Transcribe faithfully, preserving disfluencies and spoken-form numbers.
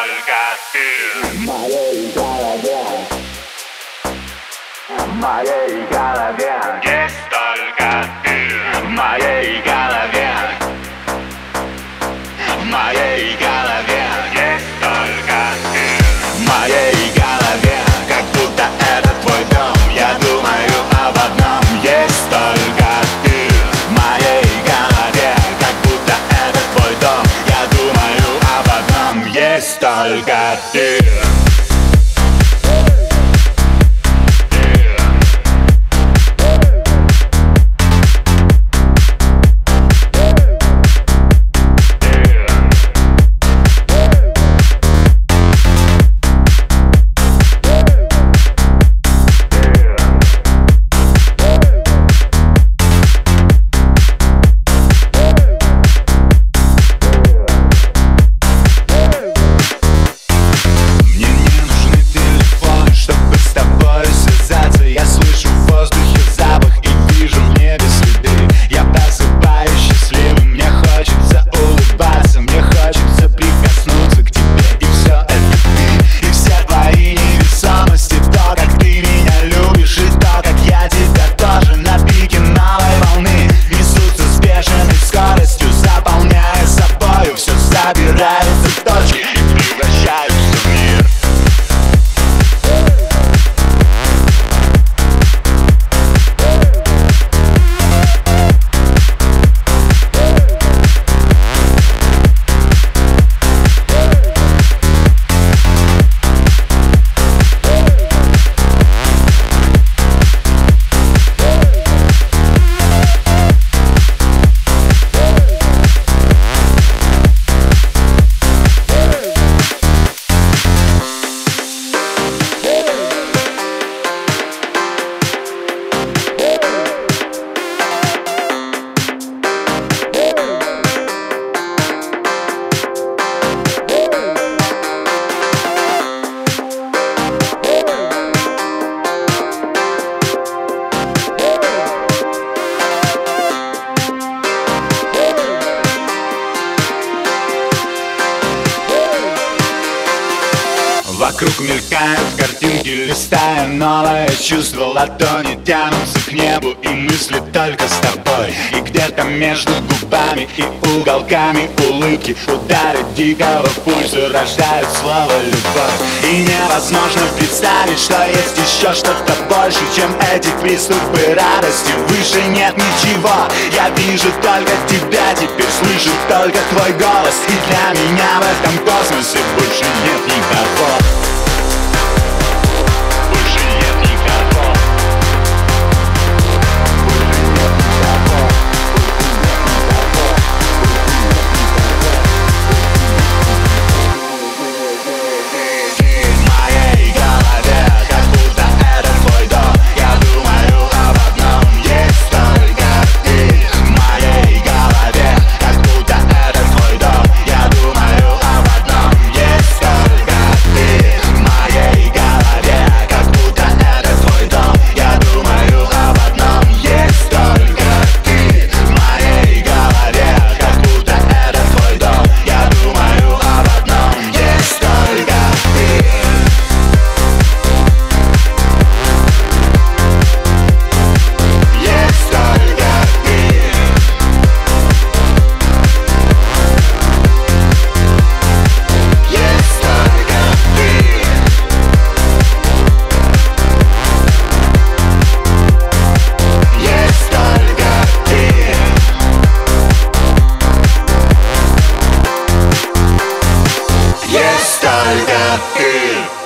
только ты. В моей голове, в моей голове Есть только ты. В моей голове, в моей голове Есть только ты. В моей голове, как будто это твой дом. Я думаю об одном, есть только ты. В моей голове, как будто это твой дом. Я думаю об одном, есть только ты. Собираются в точки и превращаются в мир. Вокруг мелькают картинки, листая новое чувство. Ладони тянутся к небу, и мысли только с тобой. И где-то между губами и уголками улыбки удары дикого пульса рождают слово «любовь». И невозможно представить, что есть еще что-то больше, чем эти приступы радости. Выше нет ничего, я вижу только тебя, теперь слышу только твой голос. И для меня в этом космосе больше нет никого. Есть только ты.